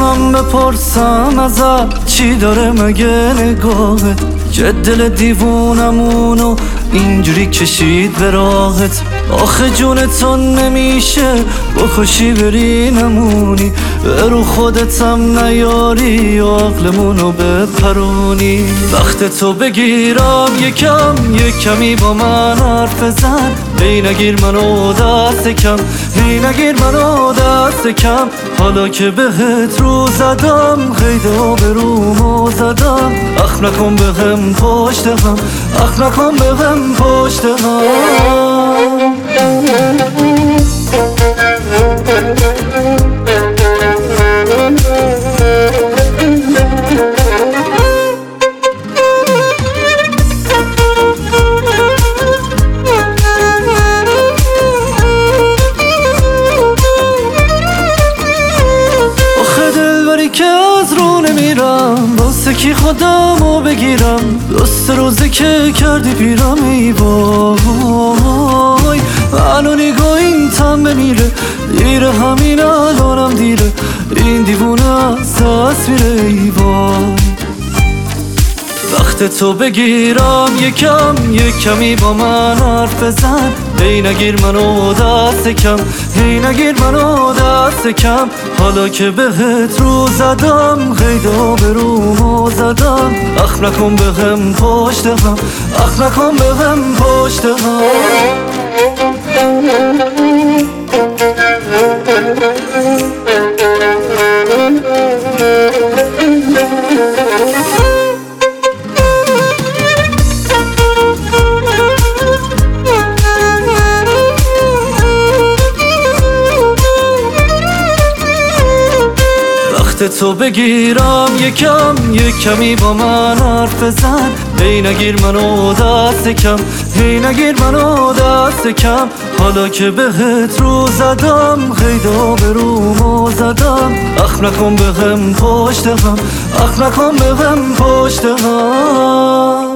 میتونم بپرسم ازت چی داره مگه نگاهت که دل دیوونمونو اینجوری کشید به راهت؟ آخه جونتون نمیشه بکشی بری نمونی، رو خودتم نیاری و عقلمونو بپرونی. وقت تو بگیرم یکمی با من حرف بزن، هی نگیر منو دست کم، هی نگیر منو دست کم. حالا که بهت رو زدم قید آبرومو زدم، اخ نکن بهم پشت هم، اخ نکن بهم پشت هم. که از رو نمیرم واسه کی خودمو بگیرم، دوست روزی که کردی پیرم. ای وای منو نگاه این تم بمیره، دیره همین الانم دیره، این دیوونه از دست میره. ای وای وقت تو بگیرم یکمی با من حرف بزن، هی نگیر منو دست کم، هی نگیر منو دست کم. حالا که بهت رو زدم قید آبرومو زدم، اخ نکن بهم پشت هم، اخ نکن بهم پشت هم. وقت تو بگیرم یکمی با من حرف بزن، هی نگیر منو دست کم، هی نگیر منو دست کم. حالا که بهت رو زدم قید آبرومو زدم، اخ نکن بهم پشت هم، اخ نکن بهم پشت هم.